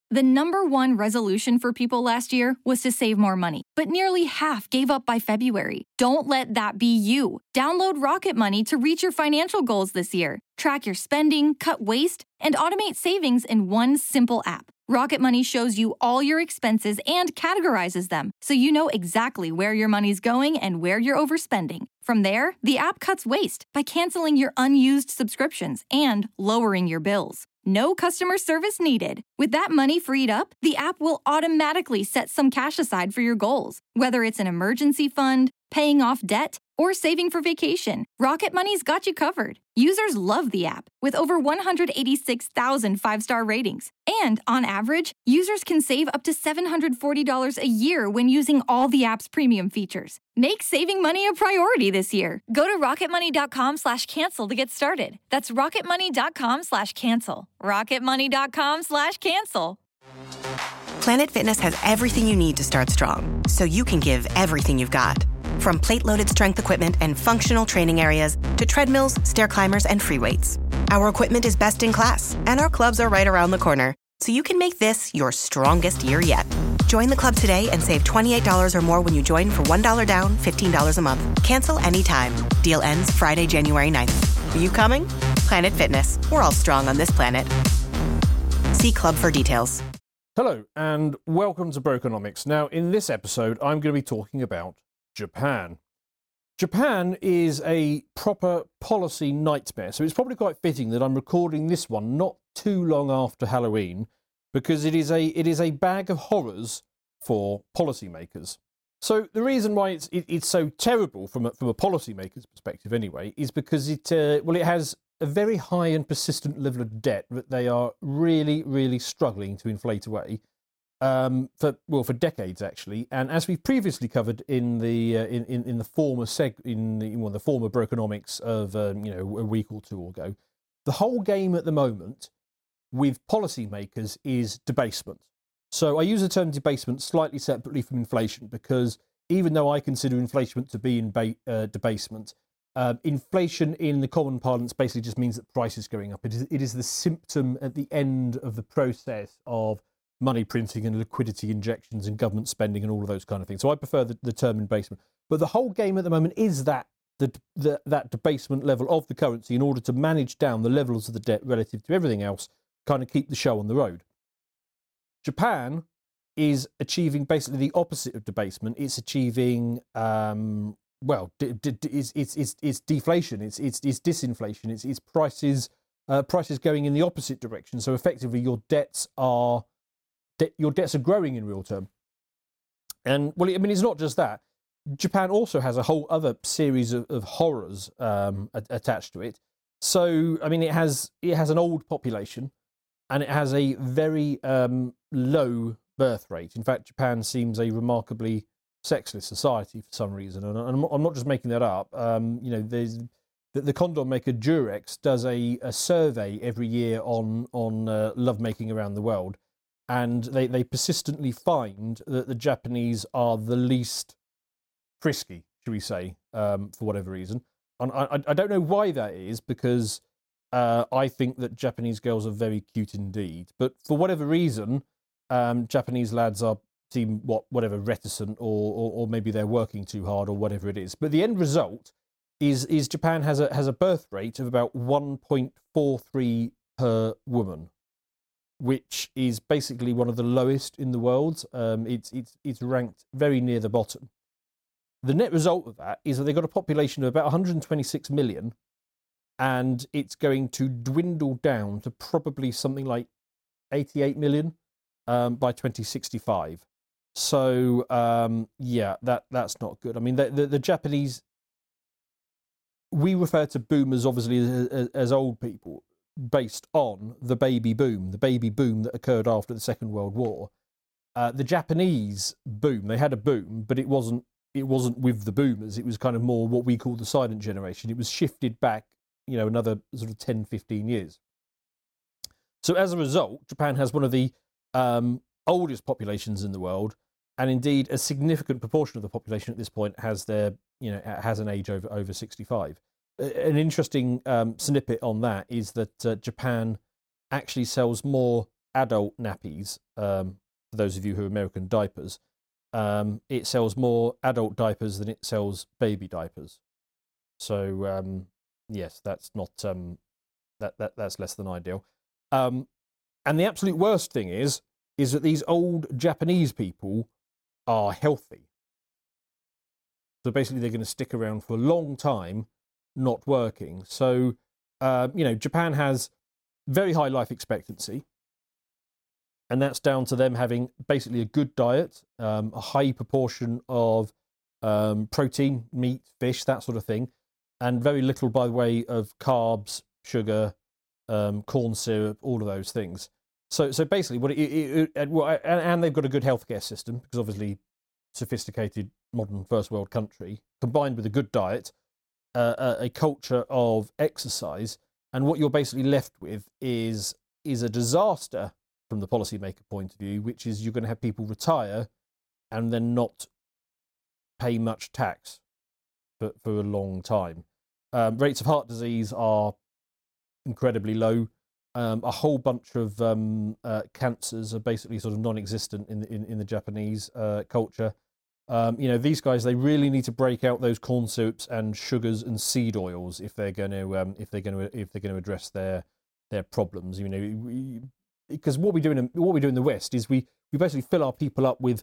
The number one resolution for people last year was to save more money, but nearly half gave up by February. Don't let that be you. Download Rocket Money to reach your financial goals this year. Track your spending, cut waste, and automate savings in one simple app. Rocket Money shows you all your expenses and categorizes them, so you know exactly where your money's going and where you're overspending. From there, the app cuts waste by canceling your unused subscriptions and lowering your bills. No customer service needed. With that money freed up, the app will automatically set some cash aside for your goals, whether it's an emergency fund, paying off debt, or saving for vacation. Rocket Money's got you covered. Users love the app, with over 186,000 five-star ratings. And on average, users can save up to $740 a year when using all the app's premium features. Make saving money a priority this year. Go to rocketmoney.com/cancel to get started. That's rocketmoney.com/cancel. rocketmoney.com/cancel. Planet Fitness has everything you need to start strong, so you can give everything you've got. From plate-loaded strength equipment and functional training areas to treadmills, stair climbers, and free weights. Our equipment is best in class, and our clubs are right around the corner, so you can make this your strongest year yet. Join the club today and save $28 or more when you join for $1 down, $15 a month. Cancel anytime. Deal ends Friday, January 9th. Are you coming? Planet Fitness. We're all strong on this planet. See club for details. Hello, and welcome to Brokenomics. Now, in this episode, I'm going to be talking about Japan. Japan is a proper policy nightmare, so it's probably quite fitting that I'm recording this one not too long after Halloween, because it is a bag of horrors for policymakers. So the reason why it's so terrible from a policymaker's perspective, anyway, is because it has a very high and persistent level of debt that they are really, really struggling to inflate away. For decades actually, and as we've previously covered in the former the former Brokenomics of a week or two ago, the whole game at the moment with policymakers is debasement. So I use the term debasement slightly separately from inflation, because even though I consider inflation to be debasement, inflation in the common parlance basically just means that price is going up. It is the symptom at the end of the process of money printing and liquidity injections and government spending and all of those kind of things. So I prefer the term debasement. But the whole game at the moment is that debasement level of the currency in order to manage down the levels of the debt relative to everything else, kind of keep the show on the road. Japan is achieving basically the opposite of debasement. It's achieving it's deflation. It's disinflation. It's prices going in the opposite direction. So effectively, your debts are growing in real term. And it's not just that. Japan also has a whole other series of horrors attached to it. So it has an old population, and it has a very low birth rate. In fact, Japan seems a remarkably sexless society for some reason, and I'm not just making that up. There's the condom maker Durex does a survey every year on lovemaking around the world, and they persistently find that the Japanese are the least frisky, should we say, for whatever reason. And I don't know why that is, because I think that Japanese girls are very cute indeed. But for whatever reason, Japanese lads seem reticent, or maybe they're working too hard, or whatever it is. But the end result is Japan has a birth rate of about 1.43 per woman, which is basically one of the lowest in the world. It's ranked very near the bottom. The net result of that is that they've got a population of about 126 million, and it's going to dwindle down to probably something like 88 million by 2065. So, that's not good. The Japanese, we refer to boomers obviously as old people, based on the baby boom that occurred after the Second World War. The Japanese boom, they had a boom, but it wasn't with the boomers. It was kind of more what we call the silent generation. It was shifted back, another sort of 10, 15 years. So as a result, Japan has one of the oldest populations in the world, and indeed a significant proportion of the population at this point has an age over 65. An interesting snippet on that is that Japan actually sells more adult nappies, for those of you who are American diapers, it sells more adult diapers than it sells baby diapers. So yes, that's not that's less than ideal. And the absolute worst thing is that these old Japanese people are healthy. So basically, they're going to stick around for a long time, not working. So Japan has very high life expectancy, and that's down to them having basically a good diet, a high proportion of protein, meat, fish, that sort of thing, and very little by the way of carbs, sugar, corn syrup, all of those things. So basically, and they've got a good healthcare system because obviously, sophisticated modern first world country combined with a good diet, a culture of exercise, and what you're basically left with is a disaster from the policymaker point of view, which is you're going to have people retire and then not pay much tax for a long time. Rates of heart disease are incredibly low. A whole bunch of cancers are basically sort of non-existent in the Japanese culture. These guys, they really need to break out those corn syrups and sugars and seed oils if they're going to address their problems. Because what we do in the West is we basically fill our people up with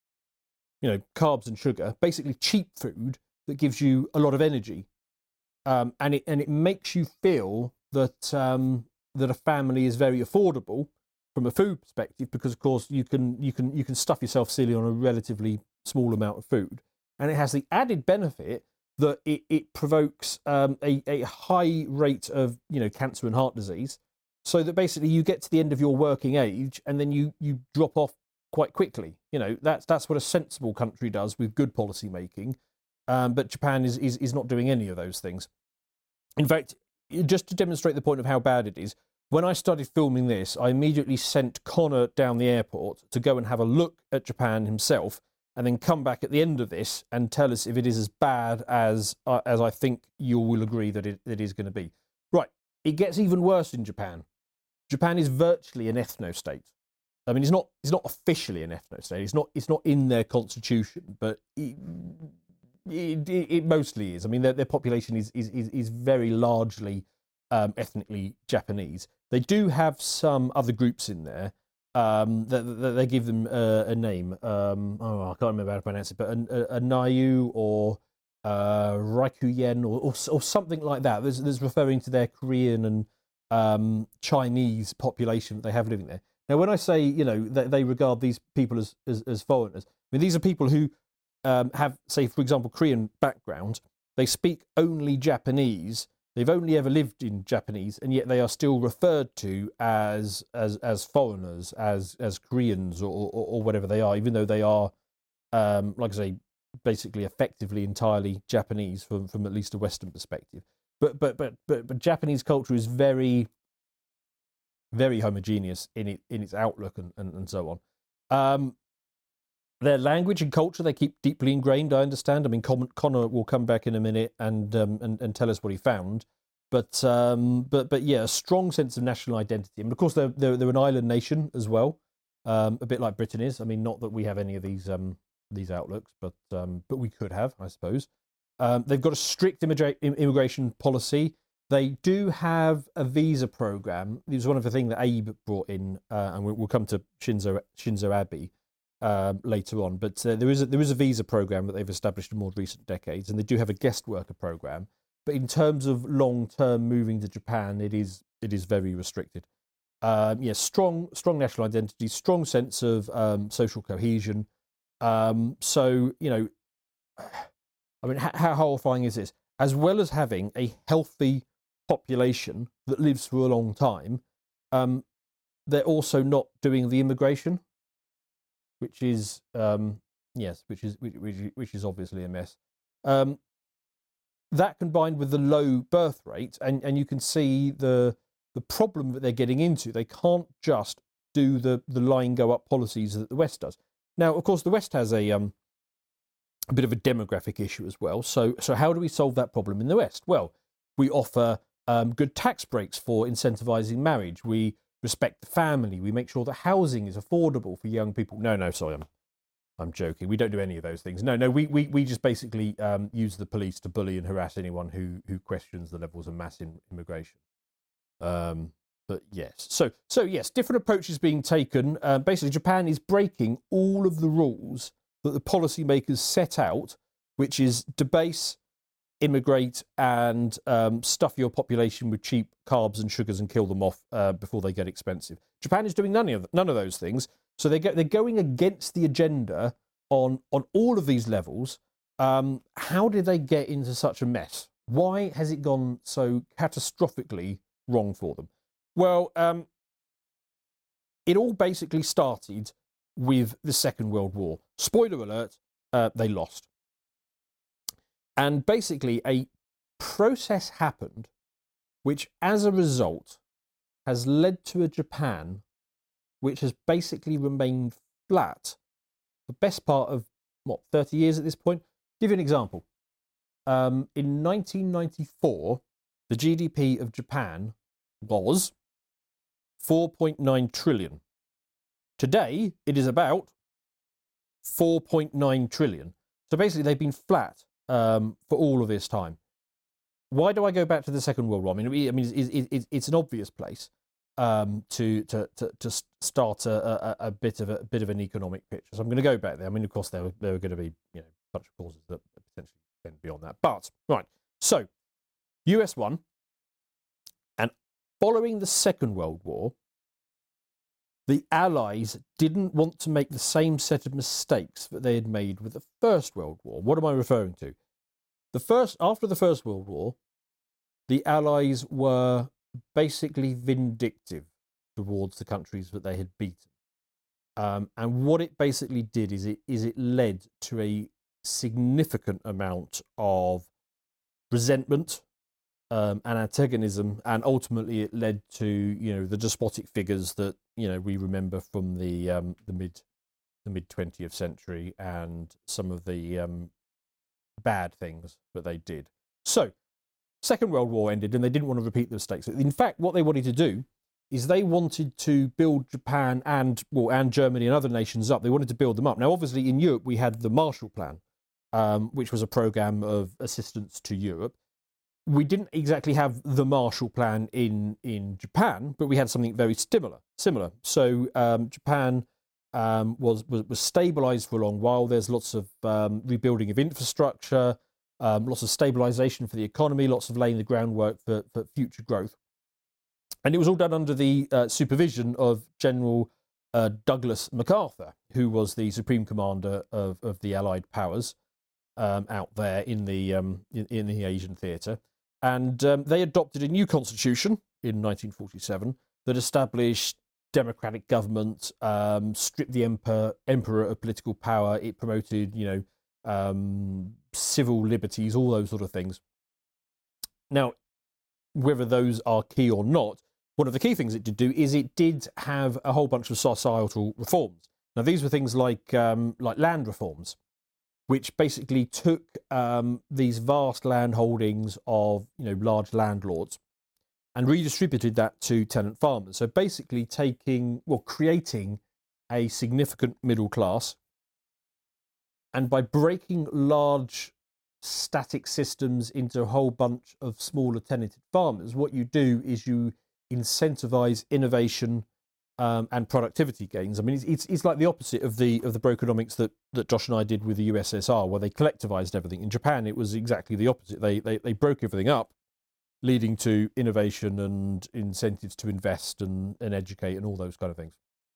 carbs and sugar, basically cheap food that gives you a lot of energy, and it makes you feel that a family is very affordable from a food perspective, because of course you can stuff yourself silly on a relatively small amount of food, and it has the added benefit that it provokes a high rate of cancer and heart disease, so that basically you get to the end of your working age and then you drop off quite quickly. That's what a sensible country does with good policy making, but Japan is not doing any of those things. In fact, just to demonstrate the point of how bad it is, when I started filming this, I immediately sent Connor down the airport to go and have a look at Japan himself, and then come back at the end of this and tell us if it is as bad as I think you will agree that it is going to be. Right, it gets even worse in Japan. Japan is virtually an ethno-state. I mean, it's not officially an ethno-state. It's not in their constitution, but it mostly is. I mean, their population is very largely ethnically Japanese. They do have some other groups in there. That they give them a name. I can't remember how to pronounce it, but a Nayu or Raikuyen or something like that. There's referring to their Korean and Chinese population that they have living there. Now, when I say they regard these people as foreigners, I mean these are people who have, say, for example, Korean background. They speak only Japanese. They've only ever lived in Japanese, and yet they are still referred to as foreigners, as Koreans or whatever they are, even though they are, like I say, basically effectively entirely Japanese from at least a Western perspective. But Japanese culture is very, very homogeneous in its outlook and so on. Their language and culture they keep deeply ingrained, I understand. I mean, Connor will come back in a minute and tell us what he found. But yeah, a strong sense of national identity. I mean, of course, they're an island nation as well, a bit like Britain is. I mean, not that we have any of these outlooks, but we could have, I suppose. They've got a strict immigration policy. They do have a visa program. It was one of the things that Abe brought in, and we'll come to Shinzo Abe later on. But there is a visa program that they've established in more recent decades, and they do have a guest worker program. But in terms of long-term moving to Japan, it is very restricted. Strong national identity, strong sense of social cohesion. So I mean, how horrifying is this? As well as having a healthy population that lives for a long time, they're also not doing the immigration, which is which is obviously a mess. That combined with the low birth rate, and you can see the problem that they're getting into. They can't just do the line go up policies that the West does. Now, of course, the West has a bit of a demographic issue as well. So how do we solve that problem in the West? Well, we offer good tax breaks for incentivizing marriage. We respect the family. We make sure that housing is affordable for young people. No, sorry, I'm joking. We don't do any of those things. No, we just basically use the police to bully and harass anyone who questions the levels of mass immigration. But yes, so yes, different approaches being taken. Basically, Japan is breaking all of the rules that the policymakers set out, which is debase, immigrate, and stuff your population with cheap carbs and sugars and kill them off before they get expensive. Japan is doing none of those things. So they're going against the agenda on all of these levels. How did they get into such a mess? Why has it gone so catastrophically wrong for them? Well, it all basically started with the Second World War. Spoiler alert, they lost. And basically a process happened which, as a result, has led to a Japan which has basically remained flat the best part of, 30 years at this point? Give you an example. In 1994, the GDP of Japan was 4.9 trillion. Today, it is about 4.9 trillion. So basically, they've been flat for all of this time. Why do I go back to the Second World War? I mean, it's an obvious place to start a bit of an economic picture. So I'm going to go back there. I mean, of course, there were going to be a bunch of causes that potentially extend beyond that. But right, so US won, and following the Second World War, the Allies didn't want to make the same set of mistakes that they had made with the First World War. What am I referring to? After the First World War, the Allies were basically vindictive towards the countries that they had beaten. And what it basically did is it led to a significant amount of resentment and antagonism, and ultimately it led to the despotic figures that we remember from the mid 20th century and some of the bad things that they did. So, Second World War ended, and they didn't want to repeat the mistakes. In fact, what they wanted to do is they wanted to build Japan and Germany and other nations up. They wanted to build them up. Now, obviously, in Europe, we had the Marshall Plan, which was a program of assistance to Europe. We didn't exactly have the Marshall Plan in Japan, but we had something very similar. So Japan was stabilized for a long while. There's lots of rebuilding of infrastructure, lots of stabilization for the economy, lots of laying the groundwork for future growth. And it was all done under the supervision of General Douglas MacArthur, who was the supreme commander of the Allied powers out there in the Asian theatre. And they adopted a new constitution in 1947 that established democratic government, stripped the emperor of political power. It promoted, civil liberties, all those sort of things. Now, whether those are key or not, one of the key things it did do is it did have a whole bunch of societal reforms. Now, these were things like land reforms, which basically took these vast land holdings of large landlords and redistributed that to tenant farmers. So basically creating a significant middle class. And by breaking large static systems into a whole bunch of smaller tenanted farmers, what you do is you incentivize innovation and productivity gains. I mean, it's like the opposite of the brokenomics that Josh and I did with the USSR, where they collectivized everything. In Japan, it was exactly the opposite. They broke everything up, leading to innovation and incentives to invest and educate and all those kind of things.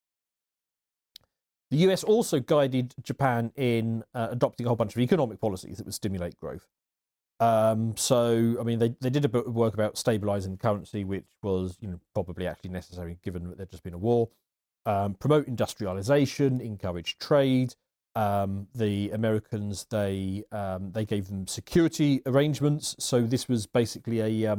The US also guided Japan in adopting a whole bunch of economic policies that would stimulate growth. So, I mean, they did a bit of work about stabilizing the currency, which was probably actually necessary given that there'd just been a war. Promote industrialization, encourage trade. The Americans, they gave them security arrangements. So this was basically a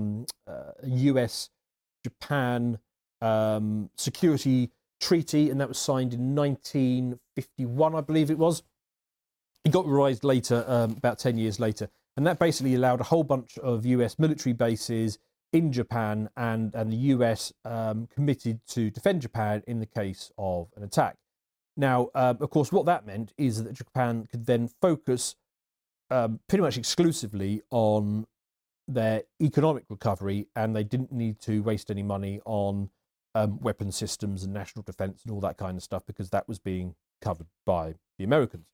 US-Japan security treaty, and that was signed in 1951, I believe it was. It got revised later, about 10 years later, and that basically allowed a whole bunch of US military bases in Japan, and the US committed to defend Japan in the case of an attack. Now, of course, what that meant is that Japan could then focus pretty much exclusively on their economic recovery, and they didn't need to waste any money on weapon systems and national defense and all that kind of stuff, because that was being covered by the Americans.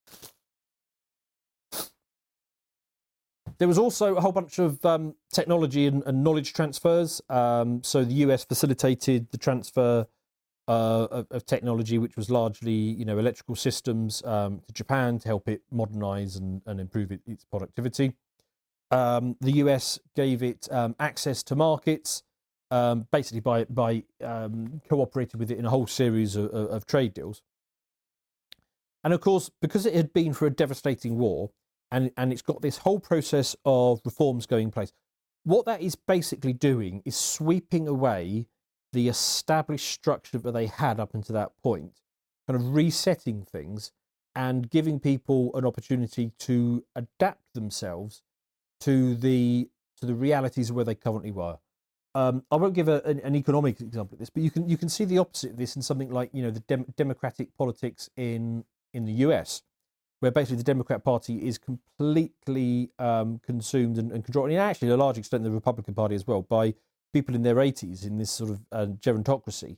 There was also a whole bunch of technology and knowledge transfers. So the US facilitated the transfer of technology, which was largely, electrical systems, to Japan to help it modernize and improve its productivity. The US gave it access to markets, basically by cooperating with it in a whole series of trade deals. And of course, because it had been through a devastating war, and it's got this whole process of reforms going in place, what that is basically doing is sweeping away the established structure that they had up until that point, kind of resetting things and giving people an opportunity to adapt themselves to the realities of where they currently were. I won't give an economic example of this, but you can see the opposite of this in something like the democratic politics in the US, where basically the Democrat Party is completely consumed and controlled, and actually to a large extent the Republican Party as well, by people in their 80s in this sort of gerontocracy.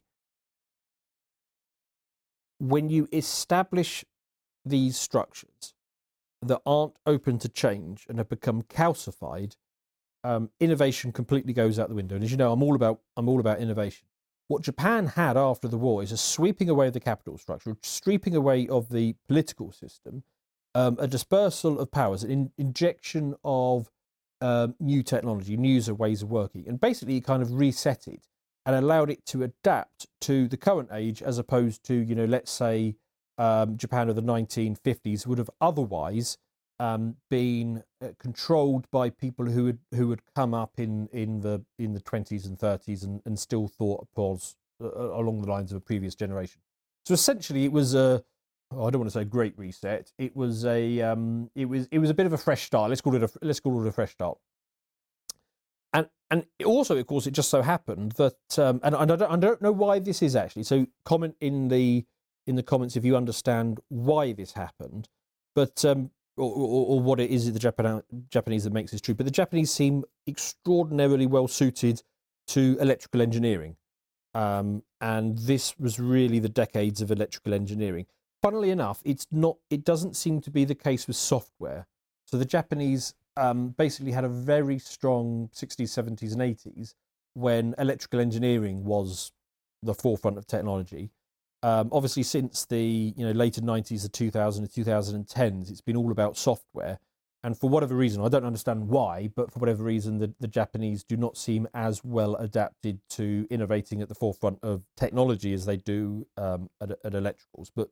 When you establish these structures that aren't open to change and have become calcified, innovation completely goes out the window. And as you know, I'm all about innovation. What Japan had after the war is a sweeping away of the capital structure, a sweeping away of the political system, a dispersal of powers, an injection of new technology, new ways of working, and basically kind of reset it and allowed it to adapt to the current age, as opposed to, let's say Japan of the 1950s would have otherwise been controlled by people who had come up in the 20s and 30s and still thought was along the lines of a previous generation. So essentially, it was I don't want to say great reset. It was a bit of a fresh start. Let's call it a fresh start. And also, of course, it just so happened that and I don't know why this is actually. So comment in the comments if you understand why this happened, but or what it is the Japanese that makes this true. But the Japanese seem extraordinarily well suited to electrical engineering, and this was really the decades of electrical engineering. Funnily enough, it doesn't seem to be the case with software. So the Japanese basically had a very strong 60s, 70s, and 80s when electrical engineering was the forefront of technology. Obviously, since the later 90s, the 2000s and 2010s, it's been all about software. And for whatever reason, I don't understand why, but for whatever reason, the Japanese do not seem as well adapted to innovating at the forefront of technology as they do at electricals. But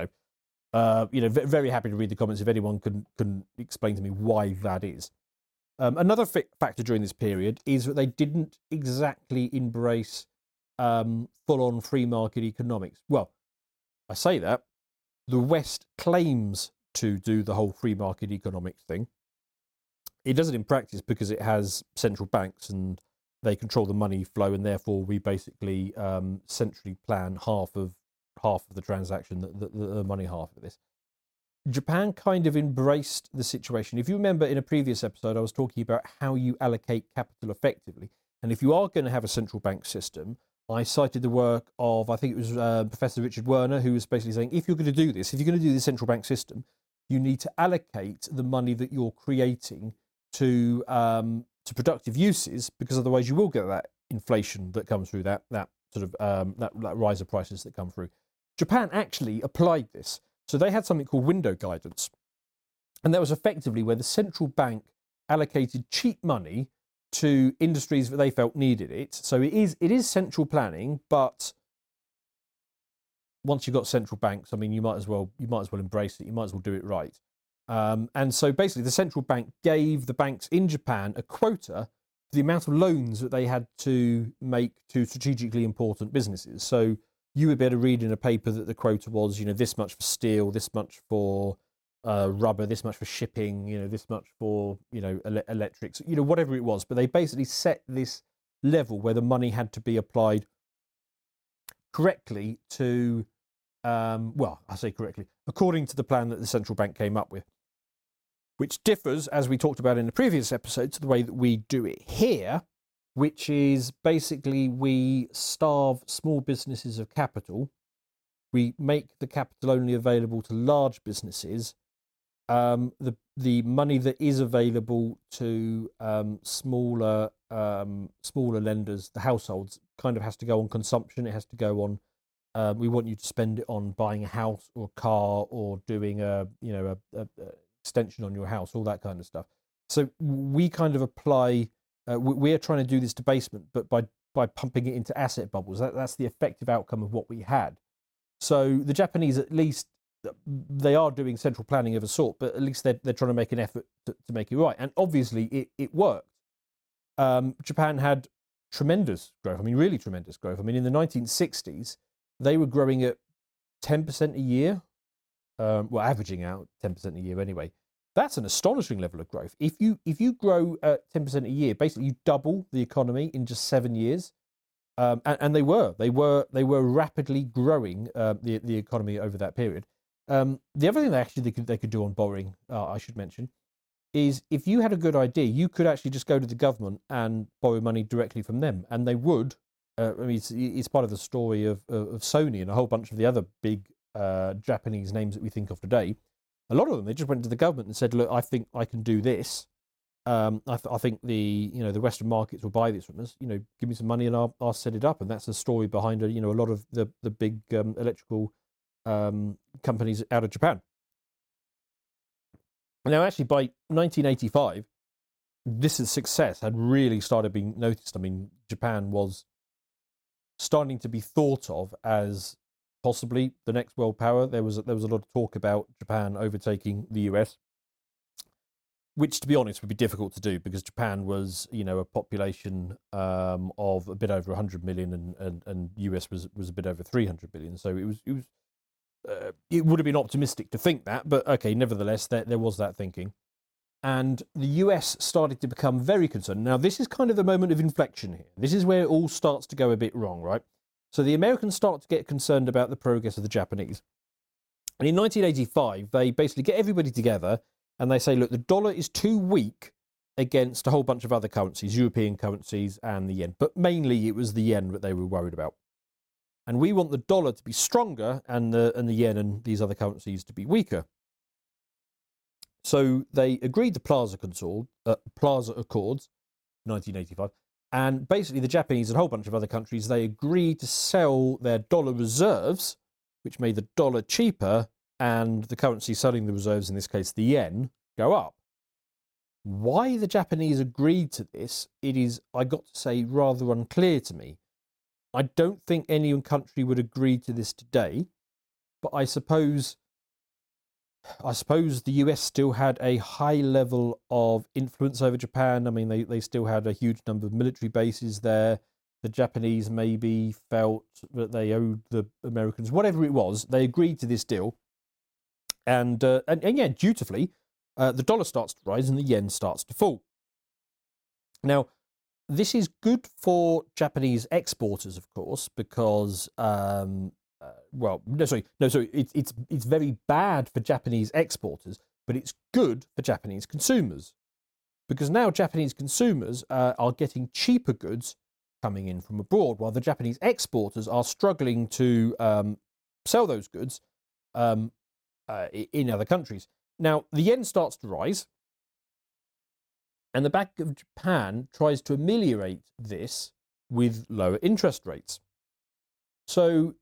very happy to read the comments if anyone can explain to me why that is. Another factor during this period is that they didn't exactly embrace full-on free market economics. Well, I say that the West claims to do the whole free market economics thing. It does it in practice because it has central banks and they control the money flow, and therefore we basically centrally plan half of the transaction, the money half of this. Japan kind of embraced the situation. If you remember in a previous episode, I was talking about how you allocate capital effectively. And if you are going to have a central bank system, I cited the work of, I think it was Professor Richard Werner, who was basically saying, if you're going to do this, if you're going to do the central bank system, you need to allocate the money that you're creating to productive uses, because otherwise you will get that inflation that comes through, that sort of that rise of prices that come through. Japan actually applied this. So they had something called window guidance. And that was effectively where the central bank allocated cheap money to industries that they felt needed it. So it is central planning, but once you've got central banks, I mean, you might as well embrace it. You might as well do it right. And so basically the central bank gave the banks in Japan a quota for the amount of loans that they had to make to strategically important businesses. So you would be able to read in a paper that the quota was, this much for steel, this much for rubber, this much for shipping, this much for, electrics, whatever it was. But they basically set this level where the money had to be applied correctly to, I say correctly, according to the plan that the central bank came up with, which differs, as we talked about in the previous episode, to the way that we do it here, which is basically we starve small businesses of capital. We make the capital only available to large businesses. The money that is available to smaller lenders, the households, kind of has to go on consumption. It has to go on. We want you to spend it on buying a house or a car or doing a extension on your house, all that kind of stuff. So we kind of apply. We're trying to do this debasement, but by pumping it into asset bubbles. That's the effective outcome of what we had. So the Japanese, at least, they are doing central planning of a sort, but at least they're trying to make an effort to make it right. And obviously it worked. Japan had tremendous growth. I mean, really tremendous growth. I mean, in the 1960s, they were growing at 10% a year. Averaging out 10% a year anyway. That's an astonishing level of growth. If you grow at 10% a year, basically you double the economy in just 7 years. And they were rapidly growing the economy over that period. The other thing they could do on borrowing, I should mention, is if you had a good idea, you could actually just go to the government and borrow money directly from them, and they would. It's part of the story of Sony and a whole bunch of the other big Japanese names that we think of today. A lot of them, they just went to the government and said, "Look, I think I can do this. I think the Western markets will buy this from us. Give me some money and I'll set it up." And that's the story behind a lot of the big electrical companies out of Japan. Now, actually, by 1985, this success had really started being noticed. I mean, Japan was starting to be thought of as possibly the next world power. There was a lot of talk about Japan overtaking the US, which, to be honest, would be difficult to do because Japan was, a population of a bit over 100 million, and US was a bit over 300 billion. So it would have been optimistic to think that, but okay, nevertheless, there was that thinking. And the US started to become very concerned. Now, this is kind of the moment of inflection here. This is where it all starts to go a bit wrong, right? So the Americans start to get concerned about the progress of the Japanese. And in 1985, they basically get everybody together and they say, look, the dollar is too weak against a whole bunch of other currencies, European currencies and the yen. But mainly it was the yen that they were worried about. And we want the dollar to be stronger and the yen and these other currencies to be weaker. So they agreed to Plaza Accords, 1985. And basically the Japanese and a whole bunch of other countries, they agreed to sell their dollar reserves, which made the dollar cheaper, and the currency selling the reserves, in this case the yen, go up. Why the Japanese agreed to this, it is, I got to say, rather unclear to me. I don't think any country would agree to this today, but I suppose the US still had a high level of influence over Japan. I mean, they still had a huge number of military bases there. The Japanese maybe felt that they owed the Americans, whatever it was, they agreed to this deal. And yeah, dutifully, the dollar starts to rise and the yen starts to fall. Now, this is good for Japanese exporters, of course, because it's very bad for Japanese exporters, but it's good for Japanese consumers, because now Japanese consumers are getting cheaper goods coming in from abroad, while the Japanese exporters are struggling to sell those goods in other countries. Now, the yen starts to rise, and the Bank of Japan tries to ameliorate this with lower interest rates. So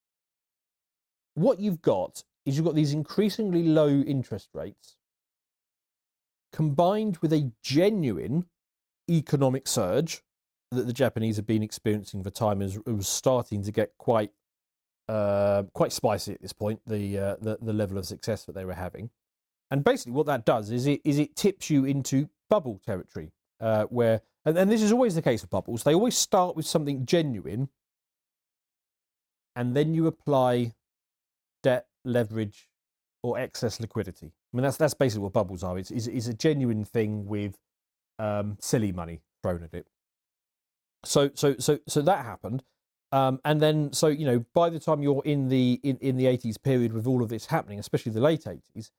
what you've got these increasingly low interest rates combined with a genuine economic surge that the Japanese have been experiencing for time. It was starting to get quite spicy at this point, the level of success that they were having. And basically what that does is it tips you into bubble territory, where, and this is always the case with bubbles, they always start with something genuine, and then you apply debt, leverage, or excess liquidity. I mean, that's basically what bubbles are. It's a genuine thing with silly money thrown at it. So that happened, and then by the time you're in the 80s period with all of this happening, especially the late 80s,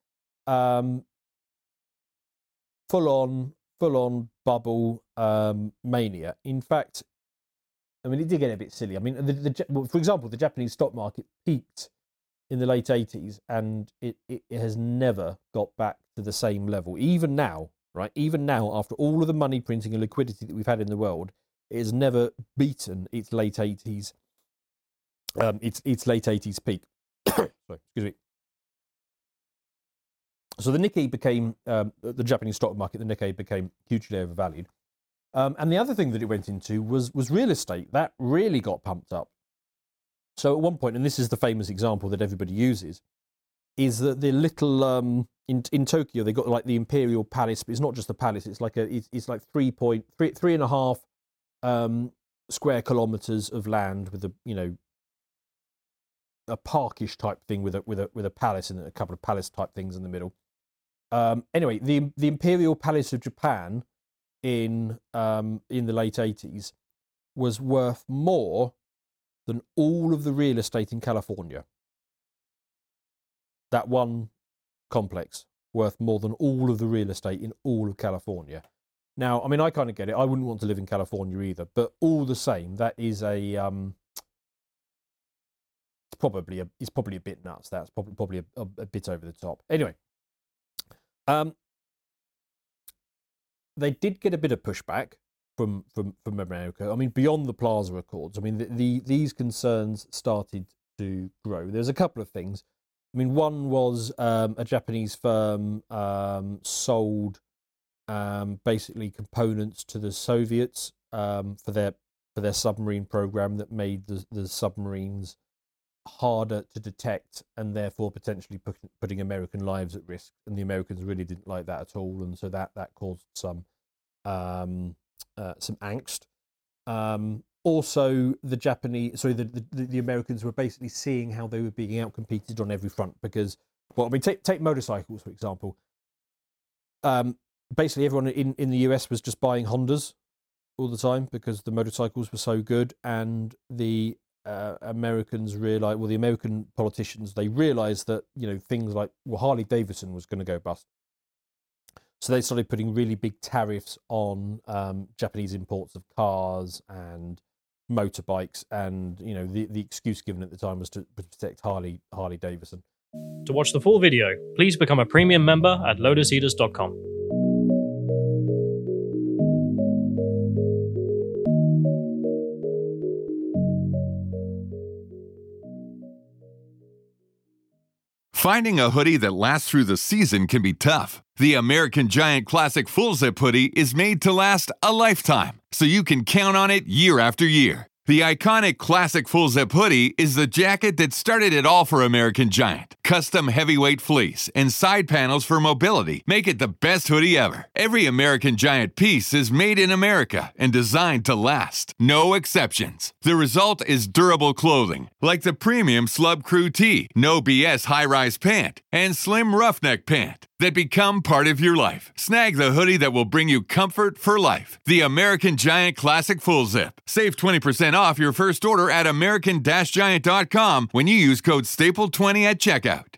full on bubble mania. In fact, I mean, it did get a bit silly. I mean, for example, the Japanese stock market peaked in the late 80s, and it has never got back to the same level. Even now, right? Even now, after all of the money printing and liquidity that we've had in the world, it has never beaten its late 80s, its late 80s peak. Sorry, excuse me. So the Nikkei became, the Japanese stock market, the Nikkei became hugely overvalued. And the other thing that it went into was real estate. That really got pumped up. So at one point, and this is the famous example that everybody uses, is that the little in Tokyo they got like the Imperial Palace, but it's not just a palace. It's like it's like 3.5 square kilometers of land with a parkish type thing with a palace and a couple of palace type things in the middle. Anyway, the Imperial Palace of Japan in the late 80s was worth more than all of the real estate in California. That one complex worth more than all of the real estate in all of California. Now, I mean, I kind of get it. I wouldn't want to live in California either, but all the same, that is it's probably a bit nuts. That's probably a bit over the top. Anyway, they did get a bit of pushback from America. I mean, beyond the Plaza Accords. I mean, these concerns started to grow. There's a couple of things. I mean, one was a Japanese firm sold basically components to the Soviets for their submarine program that made the submarines harder to detect and therefore potentially putting American lives at risk. And the Americans really didn't like that at all, and so that caused some angst. Also, the Americans were basically seeing how they were being outcompeted on every front because, well, I mean, take motorcycles, for example. Basically, everyone in the US was just buying Hondas all the time because the motorcycles were so good, and the Americans realized, well, the American politicians, they realized that, things like, well, Harley Davidson was going to go bust. So they started putting really big tariffs on Japanese imports of cars and motorbikes, and the excuse given at the time was to protect Harley Davidson. To watch the full video, please become a premium member at lotuseaters.com. Finding a hoodie that lasts through the season can be tough. The American Giant Classic Full Zip hoodie is made to last a lifetime, so you can count on it year after year. The iconic Classic Full Zip hoodie is the jacket that started it all for American Giant. Custom heavyweight fleece and side panels for mobility make it the best hoodie ever. Every American Giant piece is made in America and designed to last. No exceptions. The result is durable clothing, like the premium Slub Crew Tee, No BS high-rise pant, and slim roughneck pant that become part of your life. Snag the hoodie that will bring you comfort for life. The American Giant Classic Full Zip. Save 20% off your first order at American-Giant.com when you use code STAPLE20 at checkout.